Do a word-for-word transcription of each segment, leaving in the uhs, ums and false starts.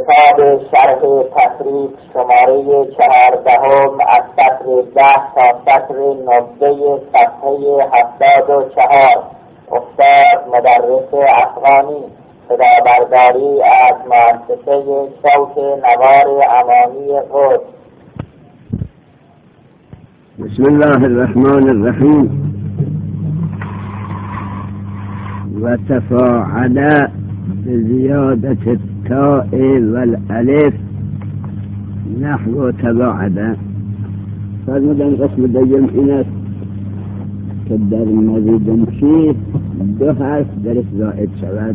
کتاب شرح تفریق شماره چهاردهم از سطر ده تا سطر نوزده صفحه هفتاد و چهار. استاد مدرس افغانی، صدابرداری از مؤسسه شوک نوار امانی قدس. بسم الله الرحمن الرحیم. و تفاعل بزیادت التاء والالف نحو تباعد. فرمودن قسم دوم این است که در مزید فیه دو حرف درش زائد شود.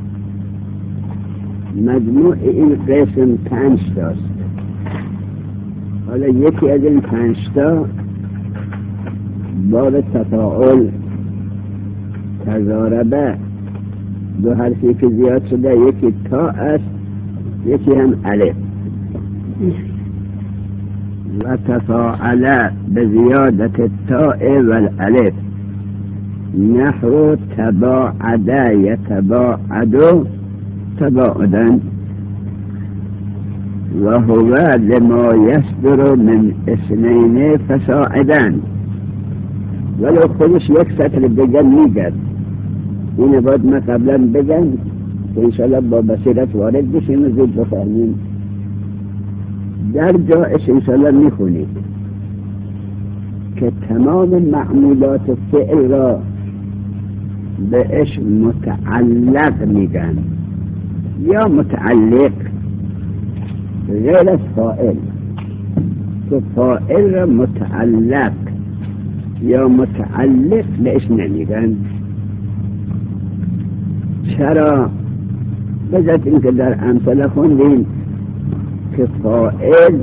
مجموع این قسم پنج تاست. حالا یکی از این پنج تا باب تفاعل تضاربه، دو حرفی که زیاد شده، یکی تا است یکی هم الف. و تفاعل بزیادت التاء والالف نحو تباعد یتباعد تباعدا و هو لما یصدر من اثنین فصاعدا. ولو خودش یک سطر دیگر میگرد. این باید ما قبلا بگم که انشاءالله با بصیرت وارد بشیم و زود بفهمیم. در جایش انشاءالله میخونید که تمام معمولات فعل را بهش متعلق میگن یا متعلق، غیر از فاعل. که فاعل را متعلق یا متعلق بهش نمیگن. چرا؟ بذات اینکه در امثله خوندیم که فاعل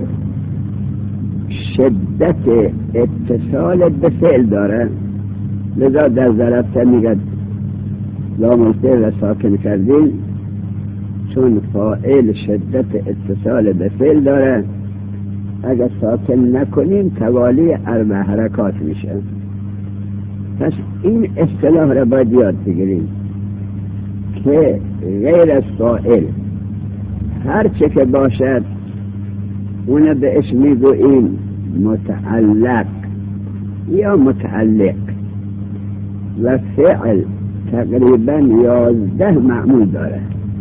شدت اتصال به فعل داره، لذا در ضربته میگد لام الفعل را ساکن کردیم چون فاعل شدت اتصال به فعل داره. اگر ساکن نکنیم توالی اربع حرکات میشه. پس این اصطلاح را باید یاد بگیریم که غیر از فاعل هر چه که باشد اون بهش میگوییم متعلق یا متعلق. و فعل تقریبا یازده معمول داره.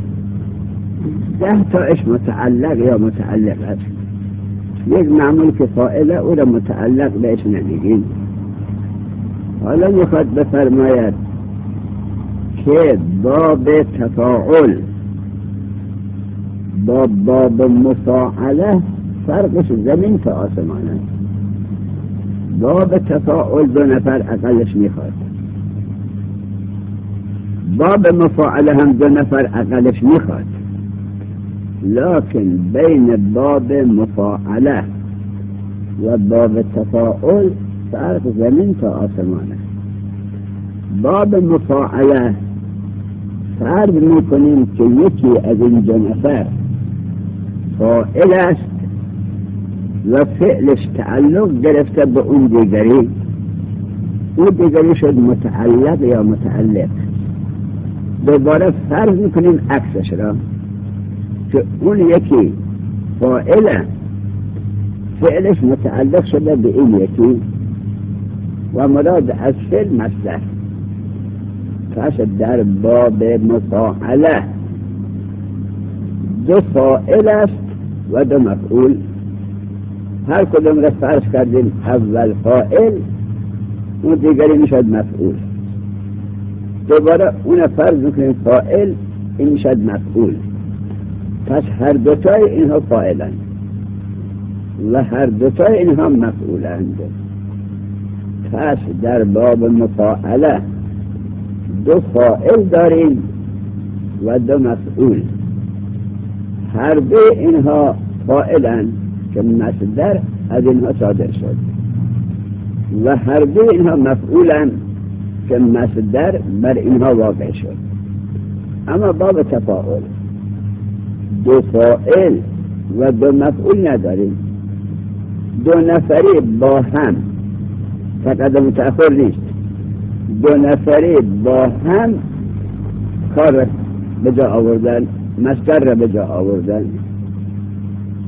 ده تاش متعلق یا متعلق است. یک معمول که فاعله او را متعلق بهش نمیگیم. حالا میخواد بفرماید که باب تفاعل با باب مفاعله فرقش زمین تا آسمان است. باب تفاعل دو نفر اقلش میخواد، باب مفاعله هم دو نفر اقلش میخواد. لكن بین باب مفاعله و باب تفاعل فرق زمین تا آسمان است. باب مفاعله فرض میکنیم که یکی از این دو نفر فاعل است و فعلش تعلق گرفته به اون دیگری، اون دیگری شد متعلق یا متعلق. دوباره فرض میکنیم عکسش را که اون یکی فاعل فعلش متعلق شده به این یکی و مراد از فعل مصدر. پس در باب مفاعله دو فاعل است و دو مفعول. هر کدوم را فرض کردیم اول فاعل، اون دیگری میشد مفعول. دوباره اون فرض میکنیم فاعل، این میشد مفعول. پس هر دوتای اینها فاعلند و هر دوتای اینها مفعولند. پس در باب مفاعله دو فاعل داریم و دو مفعول. هر دو اینها فاعلند که مصدر از اینها صادر شد و هر دو اینها مفعولند که مصدر بر اینها واقع شد. اما باب تفاعل دو فاعل و دو مفعول نداریم. دو نفری با هم، تقدم تأخر نیست، دو نفری با هم کار به جا آوردن، مصدر را به جا آوردن.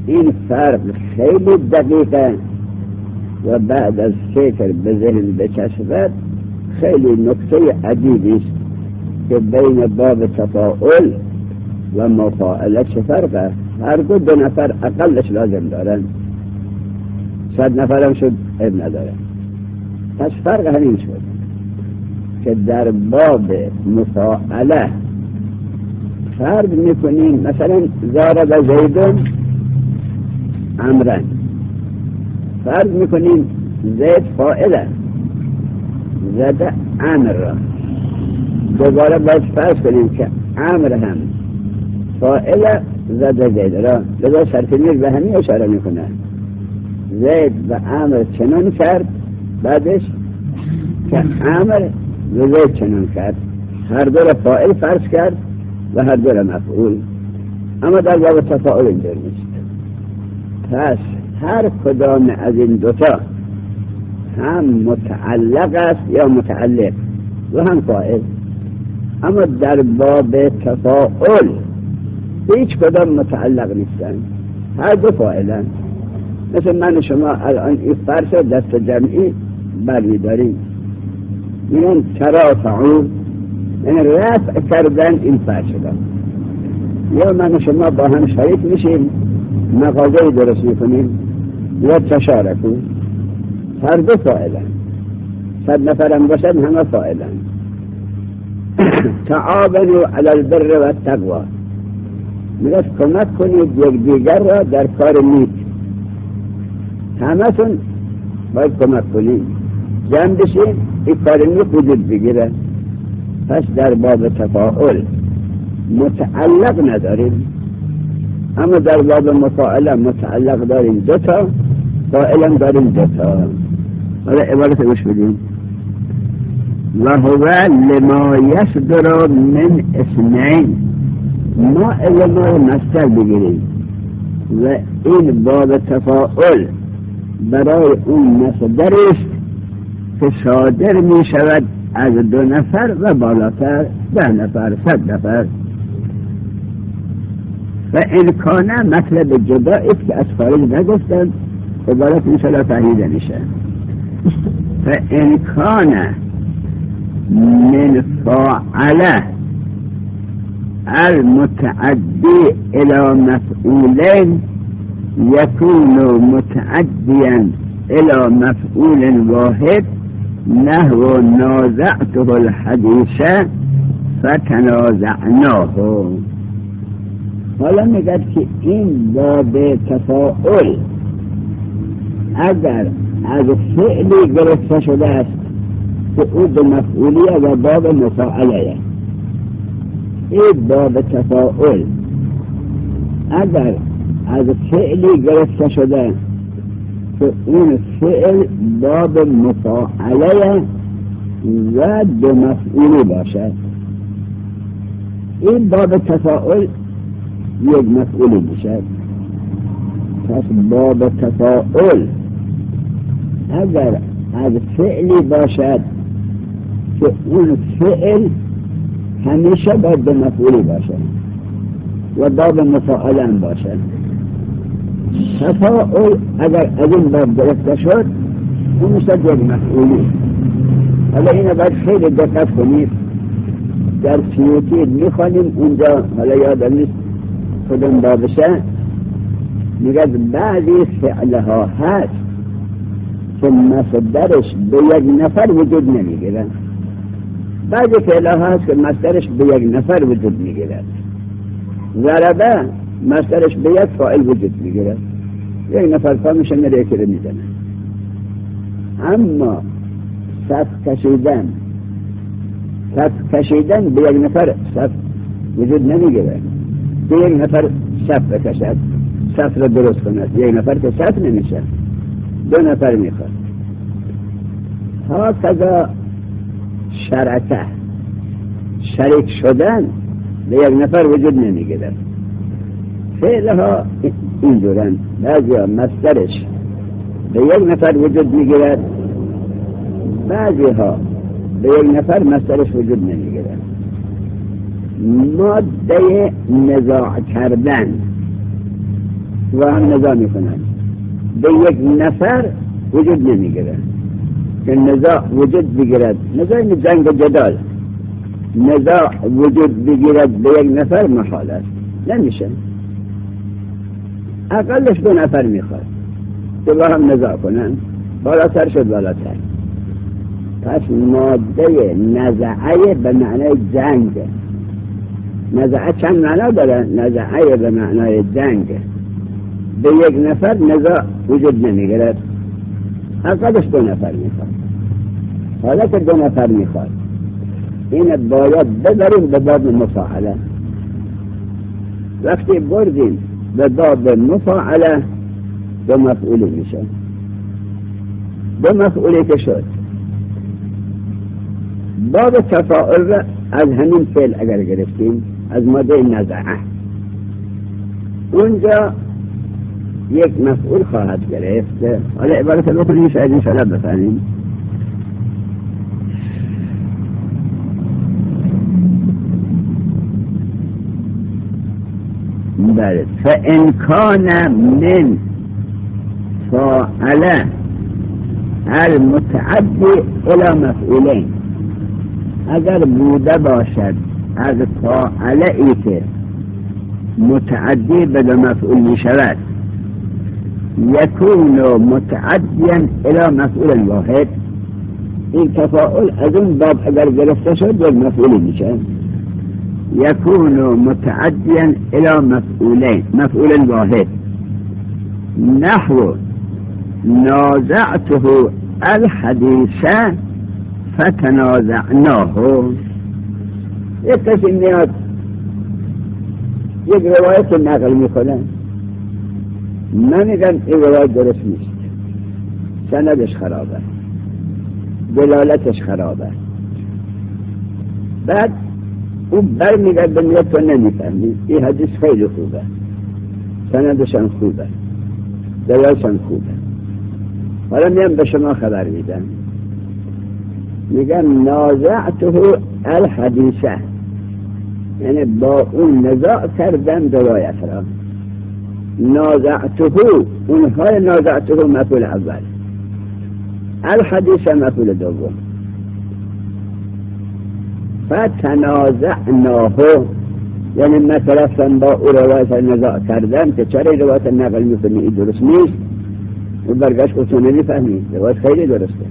این فرق خیلی دقیقه و بعد از فکر به ذهن بچسبد خیلی نکته عجیبی است که بین باب تفاعل و مفاعله چه فرقه. هر دو دو نفر اقلش لازم دارن، صد نفرم شد اب نداره. پس فرق همین شد که در باب مفاعله فرق میکنیم. مثلا ضرب زیدون عمرن، فرق میکنیم زید فاعله زده عمر را. دوباره باید فرض کنیم که عمر هم فاعله زده زید را. لذا سرفینیر به همین اشاره میکنه زید و عمر چنان کرد، بعدش که عمر و زید چنان کرد. هر دو را فاعل فرض کرد و هر دو را مفعول. اما در باب تفاعل اینجور نیست. پس هر کدام از این دوتا هم متعلق است یا متعلق و هم فاعل. اما در باب تفاعل هیچ کدام متعلق نیستن، هر دو فاعلن. مثل من شما الان این فرش دست جمعی بری داریم، میگن ترافعون، یعنی رفع کردن این فرش را. یا من شما با هم شریک میشیم مغازه درست میکنیم یا تشارکون، هر دو فاعلن. صد نفرم باشد همه فاعلن. تعاونوا علی البر و التقوی، میگه کمک کنید یک دیگر را در کار نیک. همتون باید کمک کنید، جمع بشید این کار نیک وجود بگیره. پس در باب تفاعل متعلق نداریم، اما در باب مفاعله متعلق داریم دوتا، فاعلا داریم دوتا. حالا عبارت گوش بدیم. و هو لما یصدر من اثنین، ما علماء مصدر بگیریم و این باب تفاعل برای اون مصدر است که صادر می شود از دو نفر و بالاتر، ده نفر، صد نفر. و امکانه مطلب جدا است که از خارج نگفتن، عبارت انشاءالله فهمیده میشه. و امکانه من فاعله المتعدی الى مفعولین یکون متعدیا الى مفعول واحد نحو نازعته الحدیث فتنازعناه. حالا میگه که این باب تفاعل اگر از فعلی گرفته شده است که او به مفعولیه و باب مفاعله، این باب تفاعل اگر از فعلی گرفته شده که اون فعل باب مفاعله و به مفعولی باشد، این باب تفاعل یک مفعولی میشد. پس باب تفاعل اگر از فعلی باشد که اون فعل همیشه باید به مفعولی باشد و باب مفاعله هم باشد. تفاعل اگر از این باب گرفته شد اون میشد یک مفعولی. حالا اینو باید خیلی دقت کنید. در سیوطی میخوانیم اونجا، حالا یادم نیست کدوم بابشه، میگه بعضی فعلها هست که مصدرش به یک نفر وجود نمیگیرد، بعضی فعلها هست که مصدرش به یک نفر وجود میگیرد. ضربه مصدرش به یک فاعل وجود میگیرد، یک نفر پا میشه میره یکی رو میزنه. اما صف کشیدن صف کشیدن به یک نفر صف وجود نمیگیرد. به یک نفر صف بکشد، صف را درست کند، یک نفر که صف نمیشه، دو نفر میخواد. ها کذا شرکه شریک شدن به یک نفر وجود نمیگیرد. فعلها اینجورن، بعضی ها مصدرش به یک نفر وجود میگیرد، بعضی ها به یک نفر مصدرش وجود نمیگیرد. ماده نزاع کردن و هم نزاع میکنن به یک نفر وجود نمیگیرد که نزاع وجود بگیرد، نزاع این جنگ و جدال، نزاع وجود بگیرد به یک نفر محال است، نمیشه. اقلش دو نفر میخواد که با هم نزاع کنن، بالاتر شد بالاتر. پس ماده نزعه به معنای جنگ. نزعه چند معنا داره؟ نزعه به معنای جنگ. به یک نفر نزاع وجود نمیگیرد، اقلش دو نفر میخواد. حالا که دو نفر میخواد این باید ببریم به باب مفاعله. وقتی بردیم به باب مفاعله دو مفعولی میشه. دو مفعولی که شد باب تفاعل از همین فعل اگر گرفتیم از ماده نزعه، اونجا یک مفعول خواهد گرفت. حالا عبارت رو بکنیم شاید انشاءالله بفهمیم. بله، فإن كان من فاعل المتعدی الى مفعولین، اگر بوده باشد از فاعل ای که متعدی به دو مفعول می شود، یکون متعدیا الى مفعول واحد، این تفاعل از اون باب اگر گرفته شد یک مفعولی میشه. یکون متعدیا الى مفعولین مفعول واحد، نحو نازعته الحدیث فتنازعناه. یک کسی میاد یک روایت نقل میکنه، من میگم این روایت درست نیست، سندش خرابه، دلالتش خرابه. بعد اون بر میگرد به میاد تو نمیفهمی این حدیث خیلی خوبه، سندشان خوبه، دلالتشان خوبه. حالا میام به شما خبر میدم، میگم نازعته الحدیثه، یعنی با اون نزاع کردن روایت را. نازعته، اونهای نازعته مفعول اول، الحدیث مفعول دوم. فتنازعناه یعنی مثلا با او روایت نزاع کردن که چرا روایت نقل میکنی این درست نیست، و برگشت که تو نمیفهمی روایت خیلی درسته.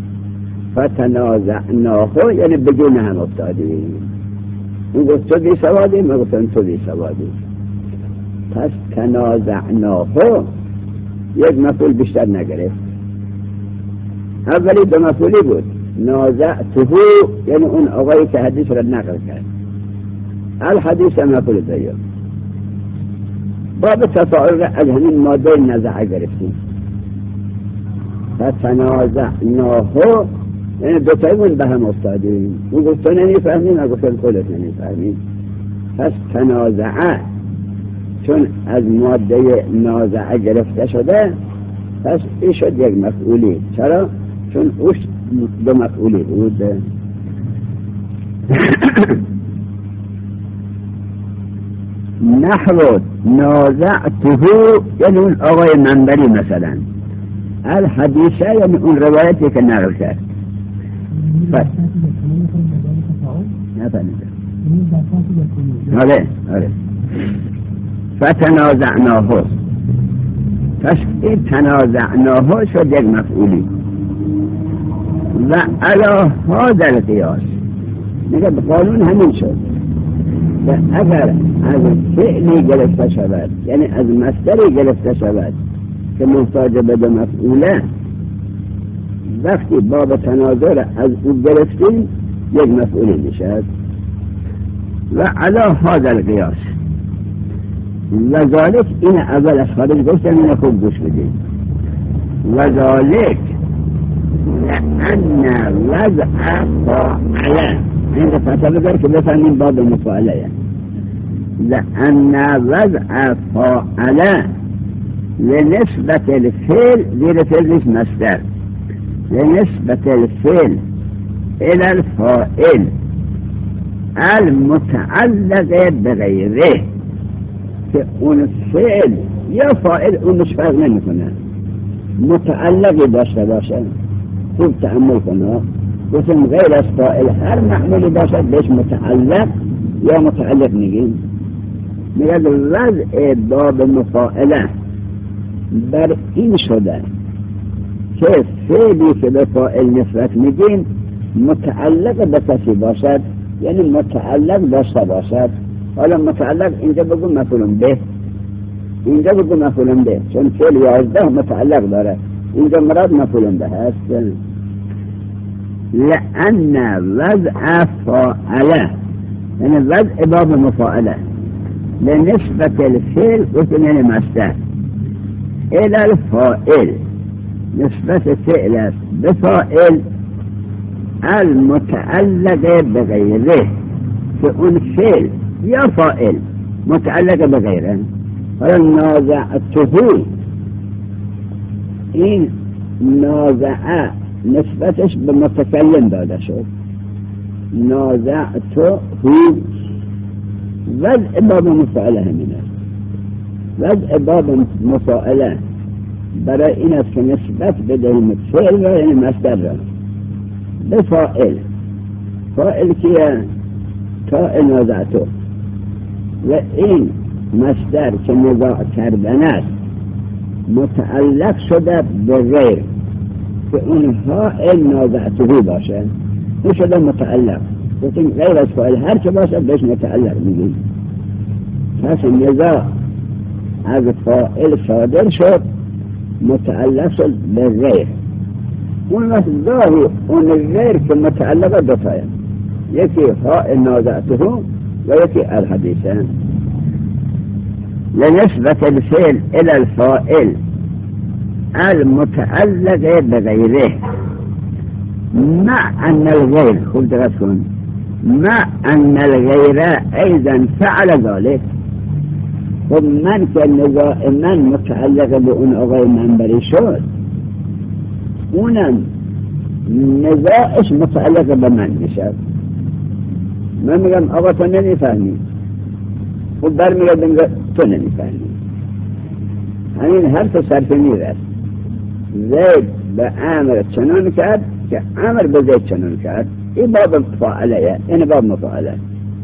فتنازعناه یعنی بجون هم افتادی، اون گفت تو بی سوادی، من گفتم تو بی سوادی. پس تنازعناه یک مفعول بیشتر نگرفت. اولی دو مفعولی بود، نازعته یعنی اون آقایی که حدیث را نقل کرد، الحدیث مفعول دوم. باب تفاعل را از همین ماده نزعه گرفتیم. فتنازعناه یعنی دو تایمون به هم افتادیم، اون گفت تو نمیفهمیم، من گفتم خودت نمیفهمیم. پس تنازعه چون از ماده نازعه گرفته شده، پس این شد یک مفعولی. چرا؟ چون اوش دو مفعولی بود. نحو نازعته یعنی اون آقای منبری مثلا، الحدیثه یعنی اون روایتی که نقل کرد. بس نفهمیدم. آره آره. فتنازعناه، پس این تنازعناه شد یک مفعولی. و علی هذا القیاس میگه قانون همین شد و اگر از فعلی گرفته شود یعنی از مصدری گرفته شود که محتاج به دو مفعوله، وقتی باب تناظر از او گرفتیم یک مفعولی میشد. و علی هذا القیاس و ذالک، این اول از خارج گفتم، این خوب گوش بدید. و ذالک لأن وضع فاعله، این فتح بگر که بفهمین باب مفاعله. لأن وضع فاعله لنسبت الفعل زیر فعلش مصدر، لنسبت الفعل الى الفاعل المتعلق بغیره، که اون فعل یا فاعل اونش فرق نمیکنه، متعلقی داشته باشه. خوب تأمل کنه، گفتم غیر از فاعل هر معمولی باشد بهش متعلق یا متعلق میگیم. میگه وضع باب مفاعله بر این شده که فعلی که به فاعل نسبت میگیم متعلق به کسی باشد، یعنی متعلق داشته باشد. حالا متعلق اینجا بگو مفعول به، اینجا بگو مفعول به، چون فعل یازده متعلق داره، اینجا مراد مفعول به هست. لأن وضع فاعله یعنی وضع باب مفاعله لنسبة الفعل وثم یعنی مصدر الى الفاعل، نسبت فعل است به فاعل المتعلق بغیره، که اون فعل یا فاعل متعلق بغیره. حالا نازعته، این نازعه نسبتش به متکلم داده شد، نازعته وضع باب مفاعله همینه. وضع باب مفاعله برای این است که نسبت بدهیم فعل را یعنی مصدر را به فاعل. فاعل کیه؟ تا نازعته، و این مصدر که نزاع کردن است متعلق شده به غیر، که اونها نازعته باشه، این شده متعلق. گفتیم غیر از فاعل هر چه باشه بهش متعلق میگیم. پس نزاع از فاعل صادر شد متعلق شد به غیر. اون مصدر اون غیر که متعلق دوتایم، یکی فاعل نازعته و یکی الحدیثه. لنسبت الفعل الى الفاعل المتعلق بغیره مع ان الغیر، خوب دقت کن، مع ان الغیر ایضا فعل ذلك. خب من که نزاع من متعلق به اون آقای منبری شد، اونم نزاعش متعلق به من میشد. من میگم آقا تو نمیفهمی، خب برمیگرد میگه تو نمیفهمی. همین حرف صرف میرد. زید به امر چنان کرد که امر به زید چنان کرد، این باب مفاعله، این باب مفاعله.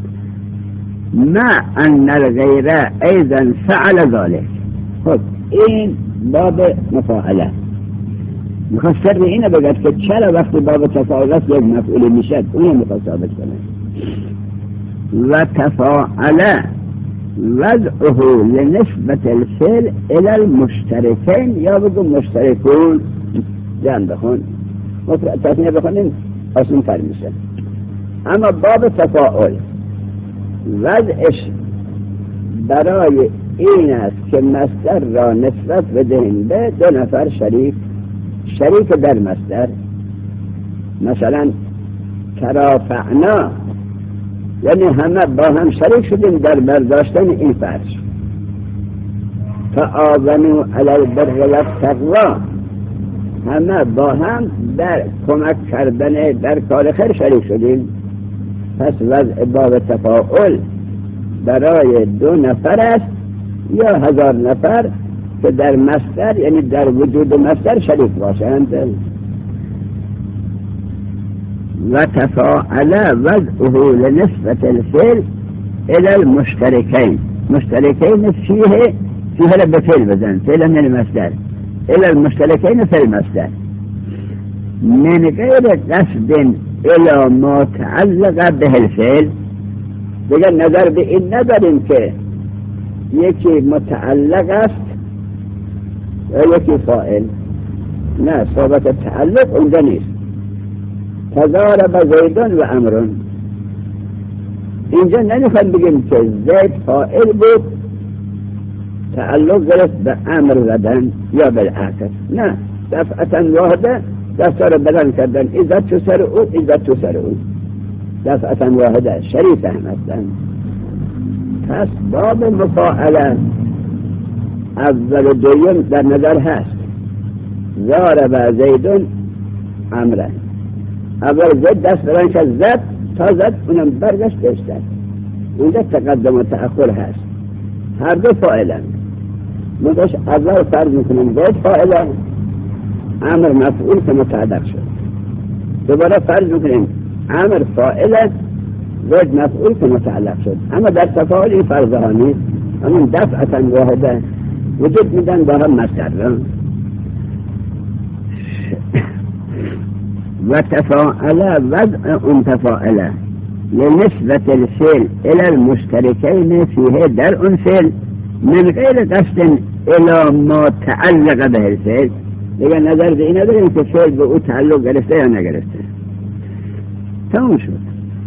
ما ان الغیر ایضا فعل ذلك. خب این باب مفاعله. میخواد سر اینه بگد که چرا وقتی باب تفاعل است یک مفعول میشد، اونی میخواد ثابت کنه. و تفاعله وضعه لنسبت الفعل الى المشترکین، یا بگو مشترکون، جمع بخون، تصنیه بخونیم آسان تر میشه. اما باب تفاعل وضعش برای این است که مصدر را نسبت بدهیم به دو نفر شریک، شریک در مصدر. مثلا ترافعنا یعنی همه با هم شریک شدیم در برداشتن این فرش. تعاونوا علی البر والتقوی، همه با هم در کمک کردن در کار خیر شریک شدیم. پس وضع باب تفاعل برای دو نفر است یا هزار نفر که در مصدر یعنی در وجود مصدر شریک باشند. و تفاعل وضعه لنسبت الفعل الى المشترکین، مشترکین فیه، فیه را به فعل بزن، فعل من المصدر، الى المشترکین فی المصدر من غیر قصد الى ما تعلق به الفعل. دیگر نظر به این نداریم که یکی متعلق است و یکی فاعل، نه، صحبت تعلق اونجا نیست. تضارب زیدون و امرون، اینجا نمیخواد بگیم که زید فاعل بود تعلق گرفت به امر زدن یا بالعکس، نه، دفعتا واحده دستار بدن کردن، ایزد تو سر او ایزد تو سر او، دفعتا واحده شریف هم هستن. پس باب مفاعله اول و دویم در نظر هست. ضارب زیدون امره، اول زد دست بران که زد تا زد اونم برگشت بشتر، اونجا تقدم و تأخر هست، هر دو فاعلن. مدش اول فرض میکنیم باید فاعله امر مفعول که متعلق شد، دوباره فرض میکنیم امر فاعله باید مفعول که متعلق شد. اما در تفاعل این فرض ها نیست، همین دفعتا واحده وجود میدن با هم مصدر. و تفاعله وضع اون تفاعله لنسبة الفعل الى المشتركين فيه در اون فعل من غیر قصد الى ما تعلق به الفعل. دیگه نظر به این نداریم که فعل به او تعلق گرفته یا نگرفته. تمام شد.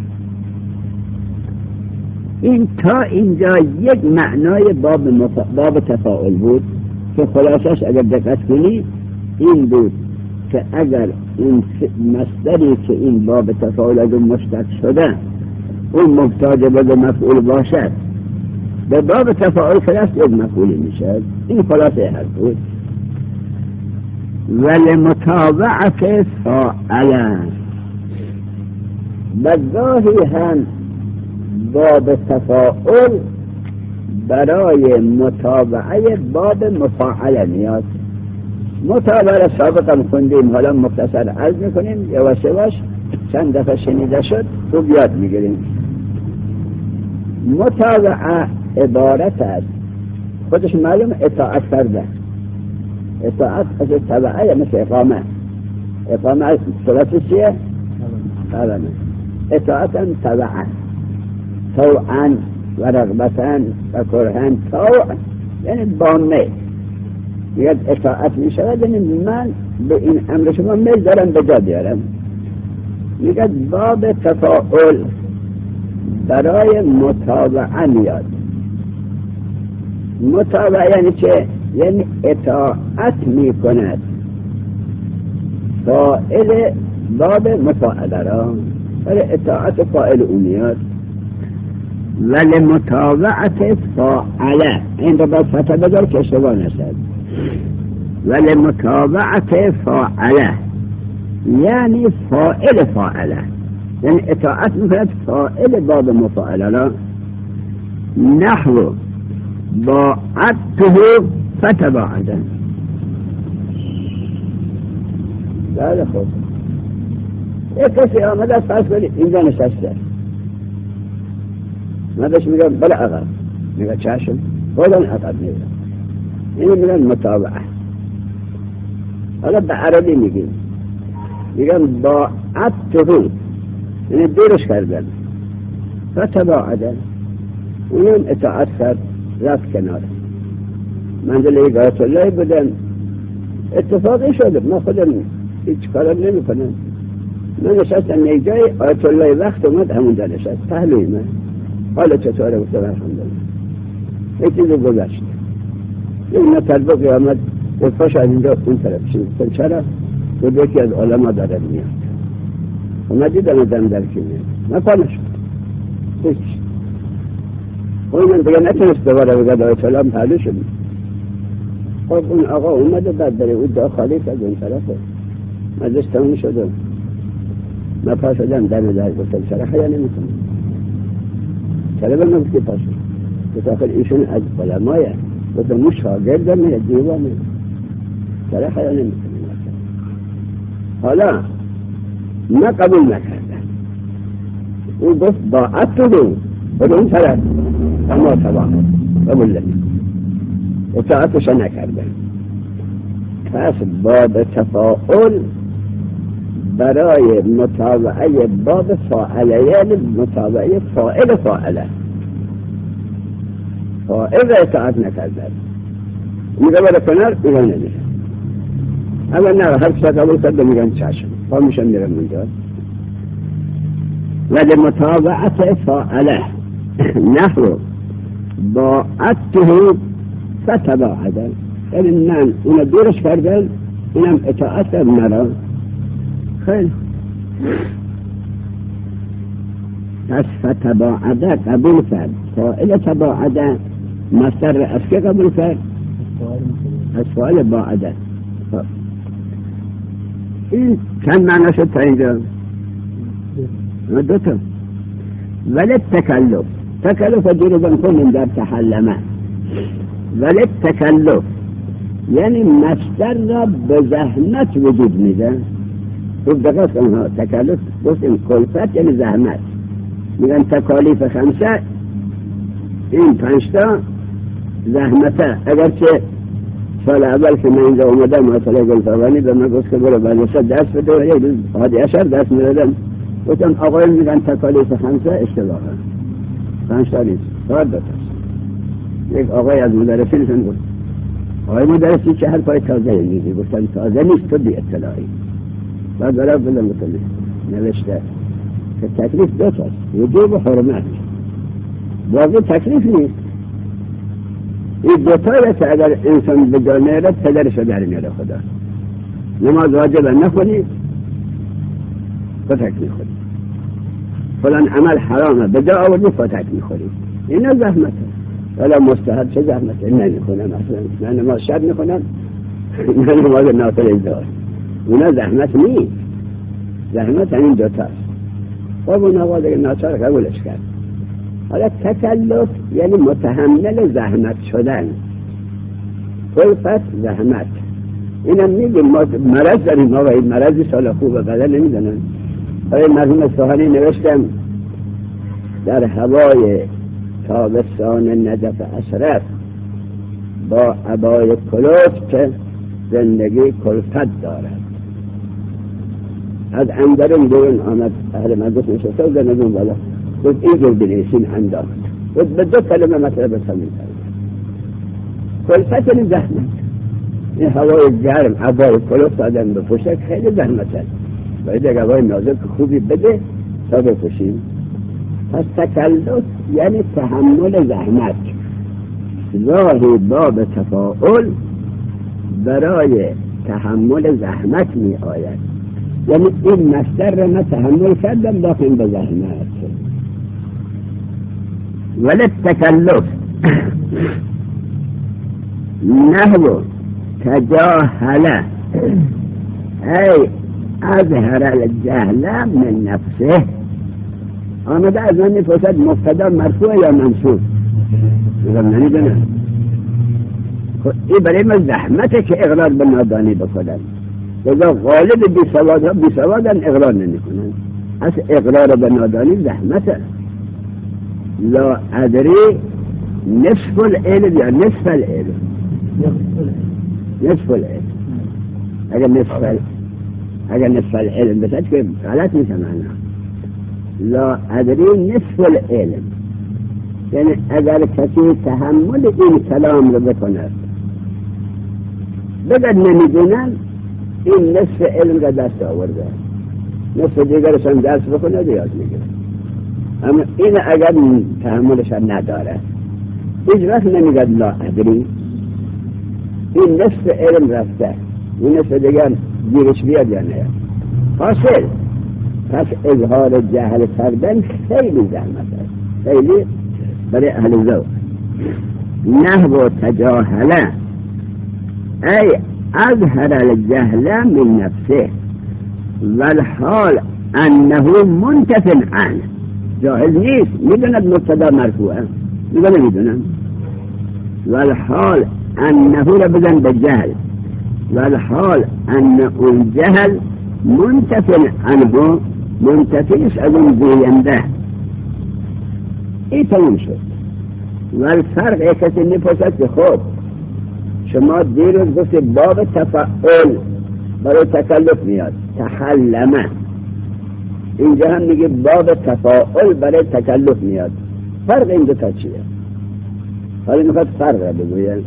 این تا اینجا یک معنای باب, مفا... باب تفاعل بود که خلاصش اگر دقت کنی این بود که اگر این مصدری که این باب تفاعل اگر مشتق شده اون محتاج به مفعول باشد، به باب تفاعل خلاص یک مفعولی میشد. این خلاصه هر بود. ولی متابعت فاعله بگاهی هم باب تفاعل برای متابعه باب مفاعله میاد. متابعه سابقا خوندیم، حالا مختصر عرض میکنیم، یواش یواش چند دفعه شنیده شد رو بیاد میگیریم. متابعه عبارت است، خودش معلوم اطاعت کرده. اطاعت از تبعه مثل اقامه. اقامه ثلاثی چیه؟ قرمه. اطاعتا تبعه، طوعا و رغبتا و کرهن. طوع یعنی بامه، میگه اطاعت می شود یعنی من به این امر شما میل دارم به جا بیارم. میگه باب تفاعل برای متابعه میاد. متابعه یعنی چه؟ یعنی اطاعت می کند فاعل باب مفاعله را، ولی اطاعت فاعل او میاد. ولی متابعت فاعله این رو باید فتح بذار که اشتباه نشد. ولی متابعت فاعله یعنی فاعل فاعله، یعنی اطاعت میکند فاعل باب مفاعله را. نحو باعته فتباعده. بله خوب، یک کسی آمده از فرض کنید اینجا نشسته، من بهش میگم بله عقب، میگه چشم، خودم عقب میگم. اینو میگن متابعه. حالا به عربی میگیم، میگم باعته یعنی دورش کردن، فتباعده اونم اطاعت کرد رفت کنار. منزل یک آیت الله بودم، اتفاقی شده، ما خودم هیچ کارم نمی کنم. من نشستم یک جای آیت الله وقت اومد همونجا نشست پهلوی من. حالا چطوره؟ گفتم الحمدلله. یک چیزی گذشت. یک مطلبی آمد گفتاش از اینجا اون طرف شد. چرا؟ بود یکی از علما دارد میاد. اومدی دم دم در که میاد. نکنه شد. هیچ. اون من دیگه نتونست دوباره بگه آیت الله هم پهلو شد. خب اون آقا اومده بعد داره اون دا خالی کرد اون طرفه. مجلس تموم شد. من پا شدم دم در گفتم چرا حیا نمیکنم؟ چرا به من که پا شد؟ که آخر ایشون از علمایه. گفتم مو شاگردم نه دیوانه. چرا حیا نمیکنم؟ حالا نه قبول نکردن. او گفت باعت تو دو به اون طرف اما تباعت قبول نمید. اطاعتش نکردن. پس باب تفاعل برای متابعه باب فاعله یعنی متابعه فاعل فاعله. فاعل اطاعت نکردن میگه برای کنار ایران نمیره. اما نه هر کسی قبول کرده میگن چشم پا میشن میرن اونجا. ولی متابعت فاعله نحو باعته فتباعده یعنی من اونو دورش کردن اینم اطاعت نرا. خیلی پس فتباعده قبول کرد. فاعل تباعده مصدر از که قبول کرد؟ از فاعل باعده. این چند معنی شد تا اینجا؟ دو تا. ولی تکلف تکلف دیروزم کنیم در تحلمه. ولی تکلف یعنی مصدر را به زحمت وجود میده. خوب دقت کنها، تکلف گفتیم کلفت یعنی زحمت. میگن تکالیف خمسه، این پنجتا زحمته. اگرچه سال اول که من اینجا اومدم مثلا گلفوانی به من گفت که برو برنسه درس بده و یک حادی اشر درس میدادم. گفتم آقای میگن تکالیف خمسه، اشتباه هست، پنجتا نیست، فقط دوتاست. یک آقای از مدرسینشون گفت آقای مدرسی چه حرفای تازه میگی؟ گفتم تازه نیست، تو بی اطلاعی. بعد برای بلند گفتم نوشته که تکلیف دوتاست، وجوب و حرمت. واقعی تکلیف نیست. این دوتایی که اگر انسان به جا نیاره پدرش رو در میاره خدا. نماز واجبه نخونی فتک میخوری، فلان عمل حرامه به جا آوردی فتک میخوری. اینا زحمته. ولی مستحب چه زحمته؟ نمیخونم اصلا، نه نماز شب میخونم نه نماز نافله دار. اونا زحمت نیست. زحمت همین دوتاست. خب اون آقا دیگه ناچار قبولش کرد. حالا تکلف یعنی متحمل زحمت شدن. کلفت زحمت. اینم میگیم ما مرض داریم آقا، این مرضی سال خوبه بدن نمیدونن. آقای مرحوم اصفهانی نوشتم در هوای تابستان نجف اشرف با عبای کلفت زندگی کلفت دارد. از اندرون بیرون آمد اهل مجلس نشسته و زندگون بالا گفت این جور بنویسین انداخت. گفت به دو کلمه مطلب سمین کرد. کلفت یعنی زحمت. این هوای گرم عبای کلفت آدم بپوشه خیلی زحمت هست. باید یک هوای نازک خوبی بده تا بپوشیم. پس تکلف یعنی تحمل زحمت. ظاهر باب تفاعل برای تحمل زحمت می آید. یعنی این مصدر را من تحمل کردم داخل به زحمت. ولی تکلف نحو تجاهل ای اظهر الجهل من نفسه. آمده از من میپرسد مبتدا مرفوع یا منصوب؟ میگم نمیدونم. این برای من زحمته که اقرار به نادانی بکنن. لذا غالب بی سواد ها بی سوادن اقرار نمی کنن. از اقرار به نادانی زحمته. لا ادری نصف العلم یا نصف العلم؟ نصف العلم. اگر نصف اگر نصف العلم بسید که غلط میشه معنی. لا ادری نصف العلم یعنی اگر کسی تحمل این کلام رو بکند بگد نمیدونن، این نصف علم را دست آورده، نصف دیگرش هم درس بکنه دیاد میگیره. اما این اگر تحملش نداره هیچ وقت نمیگد لا ادری. این نصف علم رفته، این نصف دیگر گیرش بیاد یا نه. حاصل پس اظهار جهل کردن خیلی زحمت است، خیلی برای اهل ذوق. نحو تجاهله ای اظهر الجهل من نفسه والحال انه منتف عنه. جاهل نیست، میدوند مبتدا مرفوعه، میگه نمیدونم. والحال انه لبدن بجهل، والحال ان اون جهل منتف عنه، منتفیش از اون گوینده. این تمام شد. والفرق یک کسی میپرسد که خب شما دیروز گفت باب تفاعل برای تکلف میاد، تحلمه، اینجا هم میگه باب تفاعل برای تکلف میاد. فرق این دو تا چیه؟ حالا میخواد فرق را بگوید.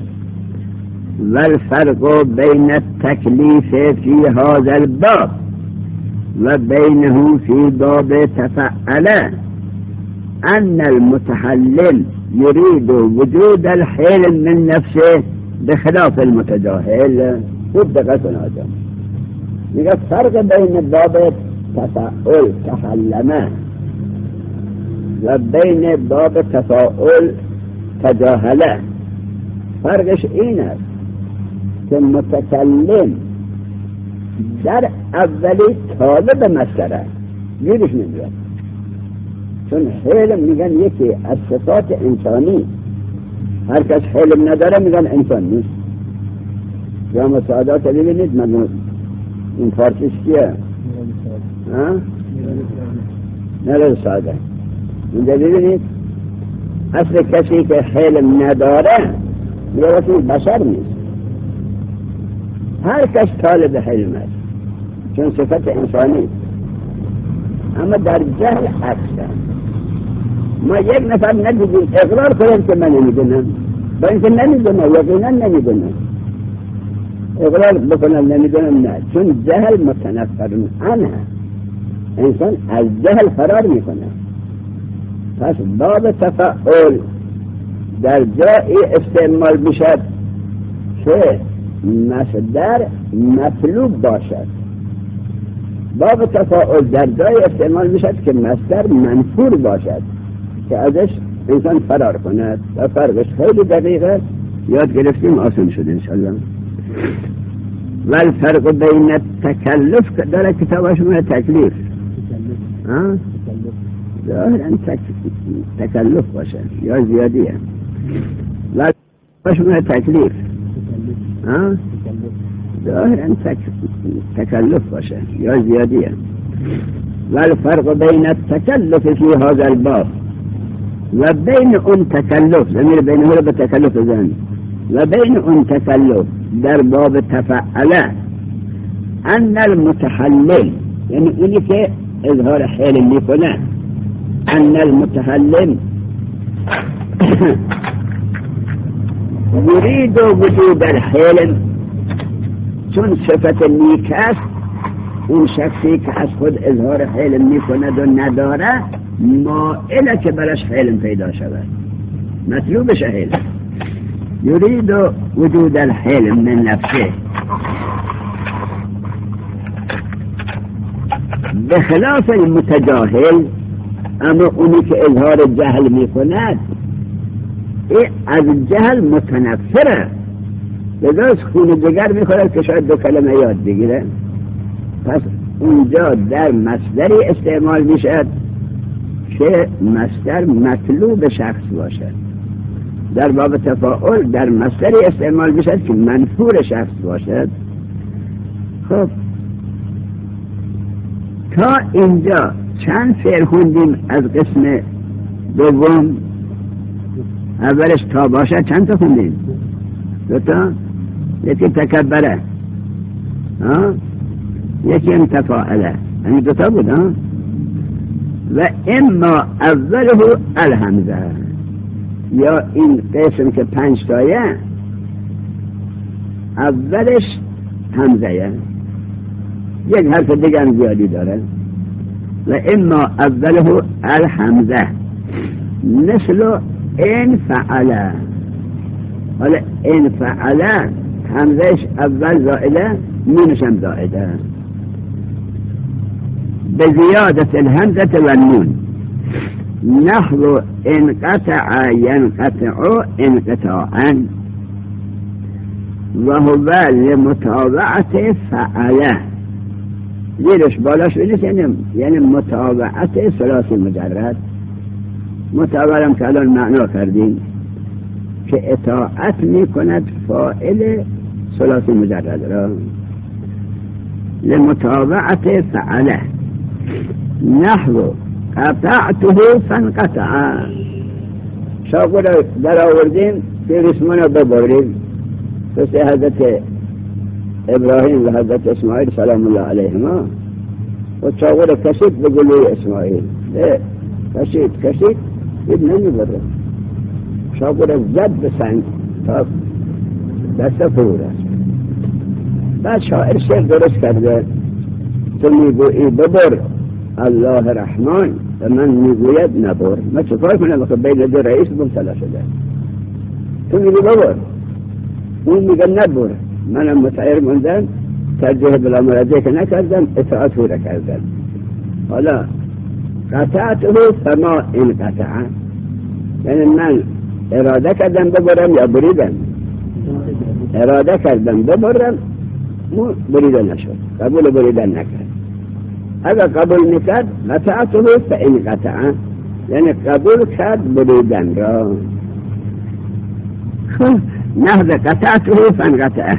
والفرق بین التکلیف فی هذا الباب و بینه فی باب تفعله ان المتحلل يريد وجود الحلم من نفسه بخلاف المتجاهل. خود دقت کن آدم. میگه فرق بین باب تفاعل تحلمه و بین باب تفاعل تجاهله، فرقش این است که متکلم در اولی طالب مسئله گیرش نمیاد، چون حلم میگن یکی از صفات انسانی هر کس حلم نداره میگن انسان نیست. یا مساعدات ببینید من این پارتیش کیه؟ ها؟ نرد ساده. اینجا ببینید اصل کسی که حلم نداره میگه بشر نیست. هر کس طالب حلم است چون صفت انسانی، اما در جهل عکس. ما یک نفر ندیدیم اقرار کنیم که من نمیدونم، با اینکه نمیدونم یقینا نمیدونم، اقرار بکنم نمیدونم، نه، چون جهل متنفر عنه، انسان از جهل فرار میکنه. پس باب تفاعل در جایی استعمال بشد که مصدر مطلوب باشد، باب تفاعل در جایی استعمال بشد که مصدر منفور باشد که ازش انسان فرار کند. و فرقش خیلی دقیقه یاد گرفتیم، آسان شد انشالله. و الفرق بین تکلف داره کتابش من تکلیف ها ظاهرا تک... تکلف باشه یا زیادیه. و من تکلیف ها ظاهرا تک... تکلف باشه یا زیادیه. و الفرق بین التکلف فی هذا الباب و بین اون تکلف، زمیر بین هو به تکلف زن، و بین اون تکلف در باب تفعله ان المتحلل، یعنی اونی که اظهار حیل میکنه، ان المتحلل یرید وجود الحیل، چون صفت نیک است، اون شخصی که از خود اظهار حیل میکند و نداره مائله که برش حیل پیدا شود، مطلوبش حیل. یرید وجود الحیل من نفسه، بخلاف المتجاهل، اما اونی که اظهار جهل میکند از جهل متنفره، لذا خون جگر میخورد که شاید دو کلمه یاد بگیره. پس اونجا در مصدری استعمال میشد که مصدر مطلوب شخص باشد، در باب تفاعل در مصدری استعمال میشد که منفور شخص باشد. خب تا اینجا چند فعل خوندیم از قسم دوم؟ اولش تا باشه چند تا خوندیم؟ دو تا، یکی تکبره ها، یکی هم تفاعله، یعنی دو تا بود ها. و اما اوله الحمزه، یا این قسم که پنج تایه اولش همزه، یک حرف دیگه هم زیادی داره. و اما اوله الحمزه مثل این فعله. حالا این فعله همزهش اول زائده، نونش هم زائده، بزیادت الهمزه و النون، نحو انقطع ینقطع انقطاعا و هو لمتابعت فعله. زیرش بالاش بینید یعنی, یعنی متابعت ثلاثی مجرد. متابعم که الان معنا کردیم که اطاعت می کند فاعل ثلاثی مجرد را، لمتابعت فعله. نحو قطعته فانقطع، شاقو را در آوردیم که رسمان را ببریم، مثل حضرت ابراهیم و حضرت اسماعیل سلام الله علیهما، و چاقو را کشید به گلوی اسماعیل، کشید کشید دید نمی بره، چاقو را زد به سنگ تا دست فرو رفت. بعد شاعر شعر درست کرده، تو میگویی ببر الله رحمان و من میگوید نبر. من چه کار کنم که بین دو رئیس مبتلا شده؟ تو میگی ببر، اون میگه نبر. منم متعیر موندم، ترجیح بلا مرجع که نکردم، اطاعت رو کردم. حالا قطعته فما انقطع، یعنی من اراده کردم ببرم یا بریدم؟ اراده کردم ببرم، بریده نشد، قبول بریدن نکرد. اگر قبول میکرد قطعته فان، این قطعه یعنی قبول کرد بریدن را. نهض قطعته فانقطعه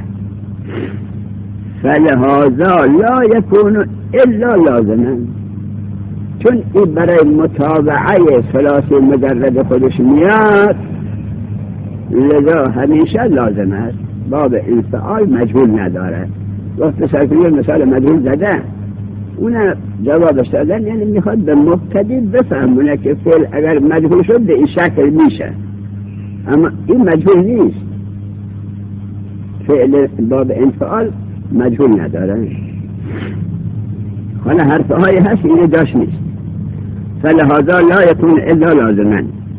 فلهذا لا يكون الا لازما، چون این برای متابعه ثلاثی مجرد خودش میاد لذا همیشه لازم است. باب انفعال مجهول نداره. وقت سرکلی مثال مجهول زده اون جوابش دادن یعنی میخواد به مبتدی بفهمونه که فعل اگر مجهول شد به این شکل میشه، اما این مجهول نیست. فعل باب انفعال مجهول نداره. حالا حرفهای هست اینه جاش نیست. فلهذا لا يكون الا لازما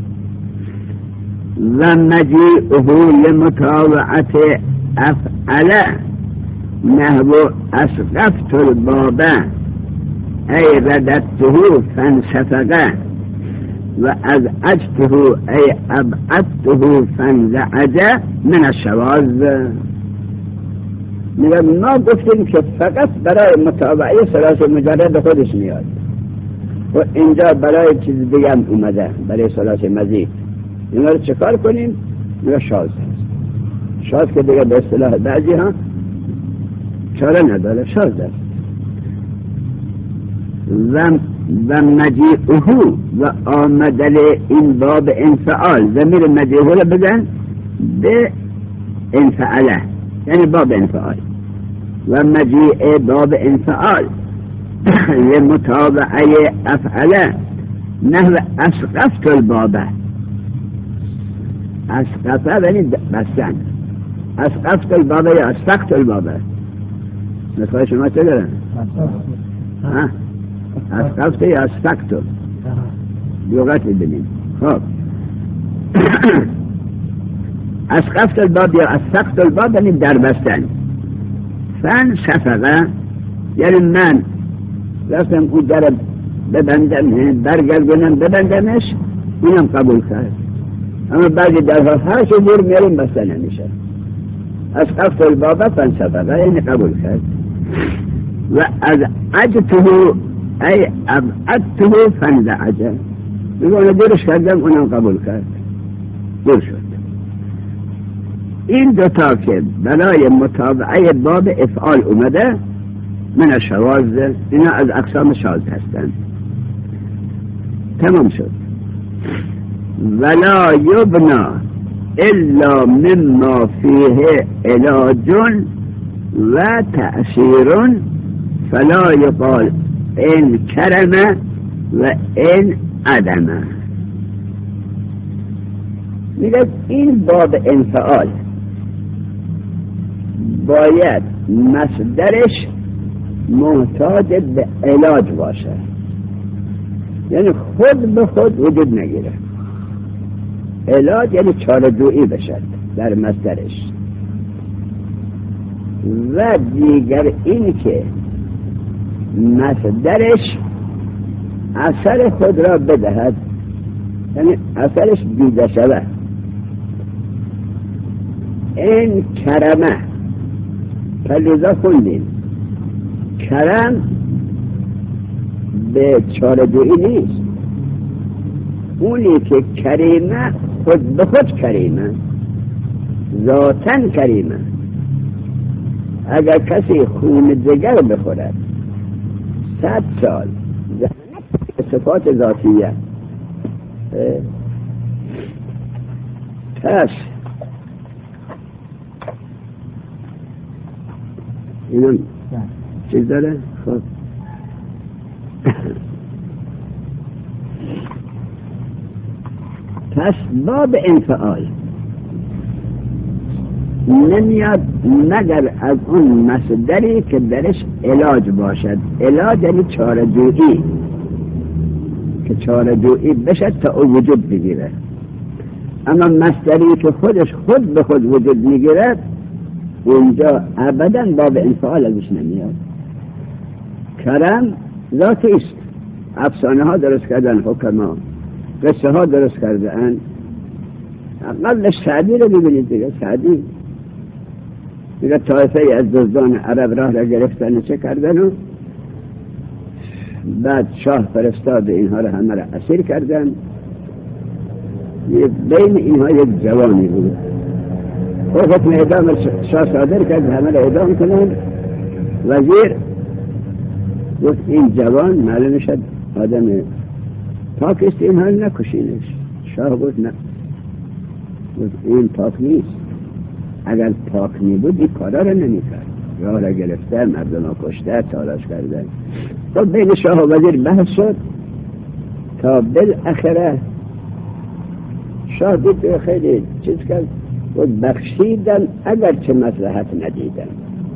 و مجيئه لمتابعة افعل نحو اسقفت الباب ای رددته فانسفق و ازعجته ای ابعدته فانزعج من الشواذ. میگه ما گفتیم که فقط برای متابعه ثلاث مجرد خودش میاد و اینجا برای چیز دیگه هم اومده، برای ثلاث مزید. اینا رو چکار کنیم؟ یا شاذ هست. شاذ که دیگه به اصطلاح بعضی ها چاره نداره، شاذ است. و و مجیعه و آمدن این باب انفعال، ضمیر مجیعه رو بزن به انفعله، یعنی باب انفعال. و مجیع باب انفعال لمتابعه افعله نحو اسقفت الباب. اسقفه یعنی بستن. اسقفت الباب یا اسقفت الباب مثل شما چه دارن؟ اسقفت یا اسقفت لغت ببینیم. خب اسقفت الباب یا اسقفت الباب یعنی در بستن. فن شفقه یعنی من رفتم اون در ببندم برگردونم ببندمش، اینم قبول کرد. اما بعضی درها هر چه دور میاریم بسته نمیشه. اسقفت الباب فن شفقه یعنی قبول کرد. و از عجته ای ابعدته فانزعج، میگه اونو دورش کردم اونم قبول کرد، دور شد. این دوتا که برای متابعه باب افعال اومده من الشواذ، اینا از اقسام شاذ هستند. تمام شد. ولا یبنا الا مما فیه علاج و تأثیر فلا یقال این کرم و این عدم. میگه این باب انفعال باید مصدرش محتاج به علاج باشه، یعنی خود به خود وجود نگیره. علاج یعنی چاره‌جویی بشه در مصدرش. و دیگر این که مصدرش اثر خود را بدهد، یعنی اثرش دیده شود. این کرمه پلیزا خوندیم، کرم به چاره‌جویی نیست. اونی که کریمه خود به خود کریمه، ذاتن کریمه. اگر کسی خون دیگر بخورد صد سال صفات ذاتیه پس اینم چیز داره. خب پس باب انفعال نمیاد مگر از اون مصدری که درش علاج باشد. علاج یعنی چاره‌جویی، که چاره‌جویی بشه تا او وجود بگیره. اما مصدری که خودش خود به خود وجود میگیرد اونجا ابدا باب انفعال ازش نمیاد. کرم ذاتی است. افسانه ها درست کردن حکما، قصه ها درست کردن. قبلش سعدی رو ببینید دیگه. سعدی دیگه طایفه از دزدان عرب راه را گرفتن چه کردن و بعد شاه فرستاد اینها را همه را اسیر کردن. بین اینها یک جوانی بود و حکم اعدام شاه صادر کرد، همه را اعدام کنند. وزیر گفت این جوان معلوم شد آدم پاک است، این حال نکشینش. شاه گفت نه، گفت این پاک نیست، اگر پاک می بود این کارا را نمی کرد، راه را گرفته، مردم را کشته، تاراش کرده. تو بین شاه و وزیر بحث شد تا بالاخره شاه دید خیلی چیز کرد و بخشیدن اگر چه مصلحت ندیدن.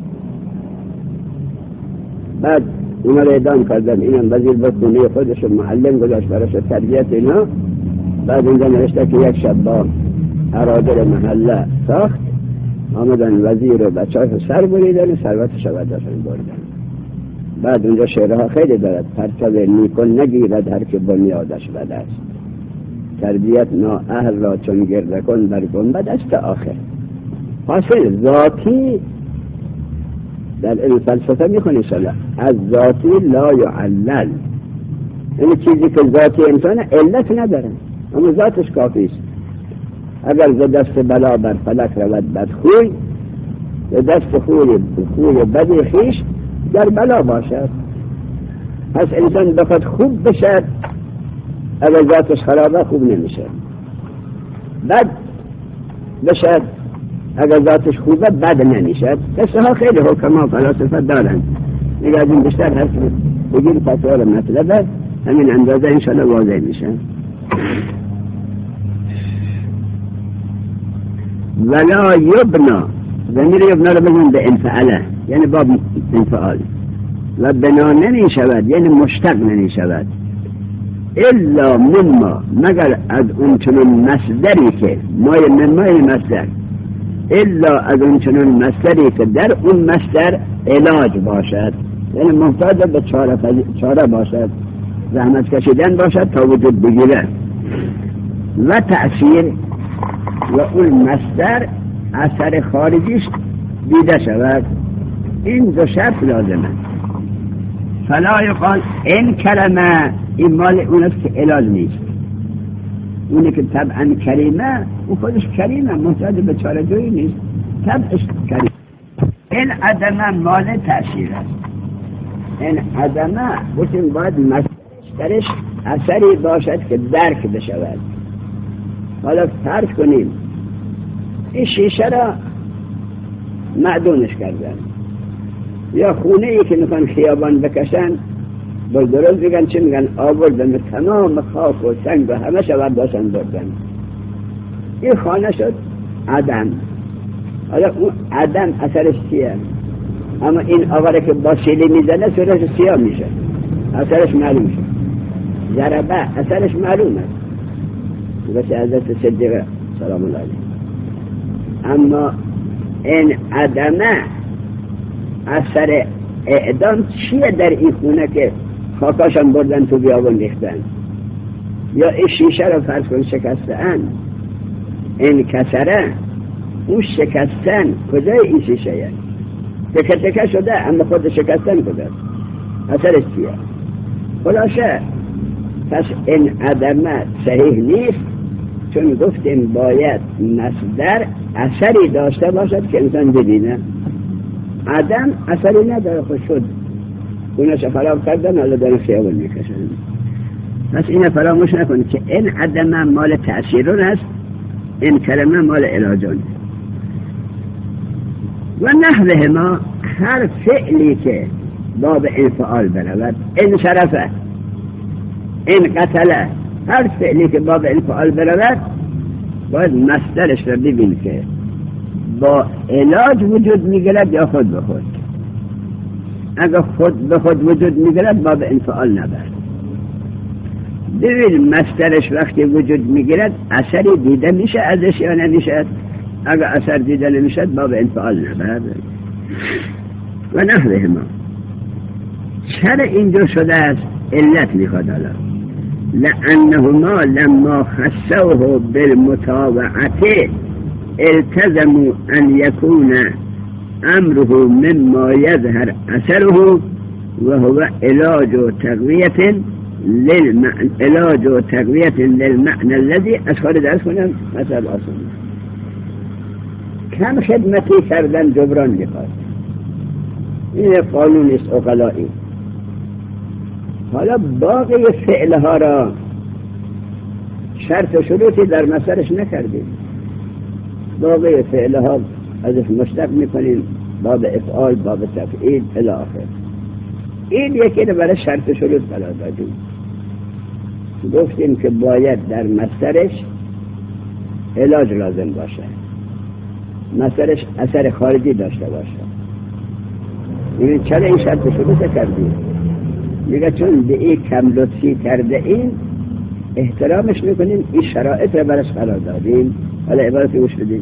بعد اونا را اعدام کردن. اینم وزیر به خونه خودش معلم گذاشت براش تربیت اینا. بعد اونجا نوشته که یک شب با ارادل محله ساخت، آمدن وزیر و بچه های سر بریدن، ثروتش را داشتن بردن. بعد اونجا شعرها خیلی دارد: پرتو نیکن نگیرد هر که بنیادش بد است، تربیت نااهل را چون گرد کن بر گنبد است آخر. حاصل ذاتی در این فلسفه میخونی شلا از ذاتی لا یعلل، این چیزی که ذاتی انسان علت نداره اما ذاتش کافی است. اگر ز دست بلا بر فلک رود بدخوی، ز دست خوی خوی بدی خیش در بلا باشد. پس انسان بخواد خوب بشد، اگر ذاتش خرابه خوب نمیشه. بد بشد، اگر ذاتش خوبه بد نمیشد. قصه ها خیلی حکما فلاسفه دارن، نگه از این بیشتر هست بگیم فتوار مطلبه همین اندازه انشاءالله واضح میشه. ولا یبنا، ضمیر یبنا رو بزن به انفعاله، یعنی باب انفعال. و بنا نمی شود یعنی مشتق نمی شود الا مما، مگر از اون چنون مصدری که مای ممای مصدر، الا از اون چنون مصدری که در اون مصدر علاج باشد، یعنی محتاج به چاره, چاره باشد، زحمت کشیدن باشد تا وجود بگیره. و تأثیر، و اون مصدر اثر خارجیش دیده شود. این دو شرط لازمه. فلا یقال این کلمه، این مال اون است که علاج نیست. اونه که طبعا کریمه، اون خودش کریمه، محتاج به چاره جویی نیست، طبعش کریم. این عدمه مال تأثیر است. این عدمه بسیم باید مصدرش اثری باشد که درک بشود. حالا فرض کنیم این شیشه را معدونش کردن، یا خونه ای که میخوان خیابان بکشن بلدرز بگن چه میگن آوردن تمام خاک و سنگ و همه شود داشتن بردن. این خانه شد عدم. حالا اون عدم اثرش چیه؟ اما این آوره که با شیلی میزنه صورتش سیاه میشه، اثرش معلوم شد. ضربه اثرش معلوم است، بس حضرت صدیقه سلام الله علیه. اما این عدمه اثر اعدام چیه در این خونه که خاکاشان بردن تو بیابان ریختن؟ یا این شیشه رو فرض کن شکستن، این کسره، اون شکستن کجای این شیشه یه؟ تکه تکه شده اما خود شکستن کجاست؟ اثرش چیه؟ خلاصه پس این عدمه صحیح نیست، چون گفتیم باید مصدر اثری داشته باشد که انسان ببینه. عدم اثری نداره، خود شد اونش خراب کردن، حالا دارن خیابون میکشن. پس این فراموش نکنید که این عدم مال تأثیرون است، این کلمه مال علاجون. و نحوه ما هر فعلی که باب انفعال برود، این شرفه، این قتله، هر فعلی که باب انفعال برود باید مصدرش رو ببین که با علاج وجود میگیرد یا خود به خود. اگر خود به خود وجود میگیرد باب انفعال نبرد. ببین مصدرش وقتی وجود میگیرد اثری دیده میشه ازش یا نمیشه. اگر اثر دیده نمیشد باب انفعال نبرد. و نحوه ما چرا اینجور شده است؟ علت میخواد حالا لأنهما لما خصوه بالمتابعة التزموا أن يكون أمره مما يظهر أثره وهو علاج تقوية للمعنى علاج تقوية للمعنى الذي أشخر درس هنا مثل أصلا کم خدمتی کردن جبران میخواد. این قانون است عقلایی. حالا باقی فعلها را شرط و شروطی در مصدرش نکردیم. باقی فعلها ازش مشتق میکنیم، باب افعال، باب تفعیل الی آخر. این یکی رو برای شرط و شروط قرار دادیم. گفتیم که باید در مصدرش علاج لازم باشه، مصدرش اثر خارجی داشته باشه. این چرا این شرط و شروط کردیم؟ میگه چون به این کم لطفی کرده این احترامش میکنیم، این شرایط رو برش قرار دادیم. حالا عبارت گوش بدیم.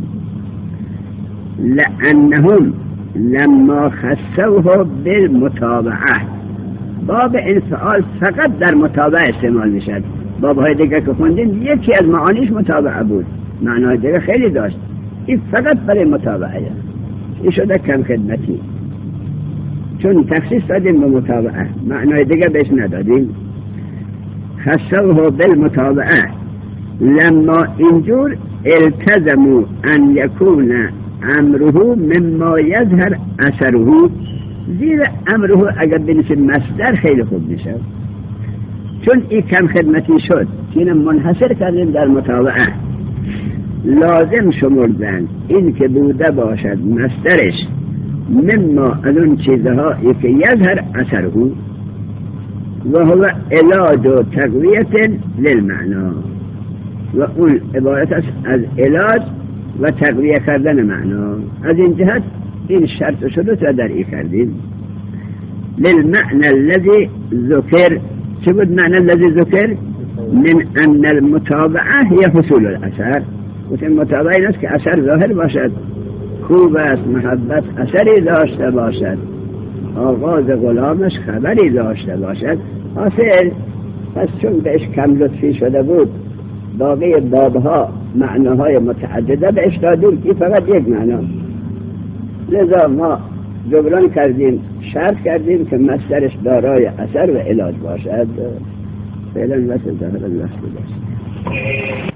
لأنهم لما خصوه بالمتابعه، باب انفعال فقط در متابعه استعمال میشد. بابهای دیگه که خوندیم یکی از معانیش متابعه بود، معنای دیگه خیلی داشت. این فقط برای متابعه، این شده کم خدمتی. چون تخصیص دادیم به متابعه، معنای دیگه بهش ندادیم. خصوه بالمتابعه لما اینجور التزموا ان یکون امره مما یظهر اثره، زیر امره اگر بنویسیم مصدر خیلی خوب میشه. چون این کم خدمتی شد که اینم منحصر کردیم در متابعه، لازم شمردن این که بوده باشد مصدرش مما از اون چیزهایی که یظهر اثره و هو علاج و تقویت للمعنا، و اون عبارت است از علاج و تقویه کردن معنا. از این جهت این شرط و شروط را در ای کردیم. للمعنى الذي ذكر، چه بود معنی الذي ذكر؟ من ان المتابعه هي حصول الاثر. و این متابعه این است که اثر ظاهر باشد، خوب است، محبت اثری داشته باشد، آغاز غلامش خبری داشته باشد. حاصل پس چون بهش کم لطفی شده بود، باقی بابها معناهای متعدده بهش دادیم که فقط یک معنا. لذا ما جبران کردیم، شرط کردیم که مصدرش دارای اثر و علاج باشد. فعلا واسه ظاهر الله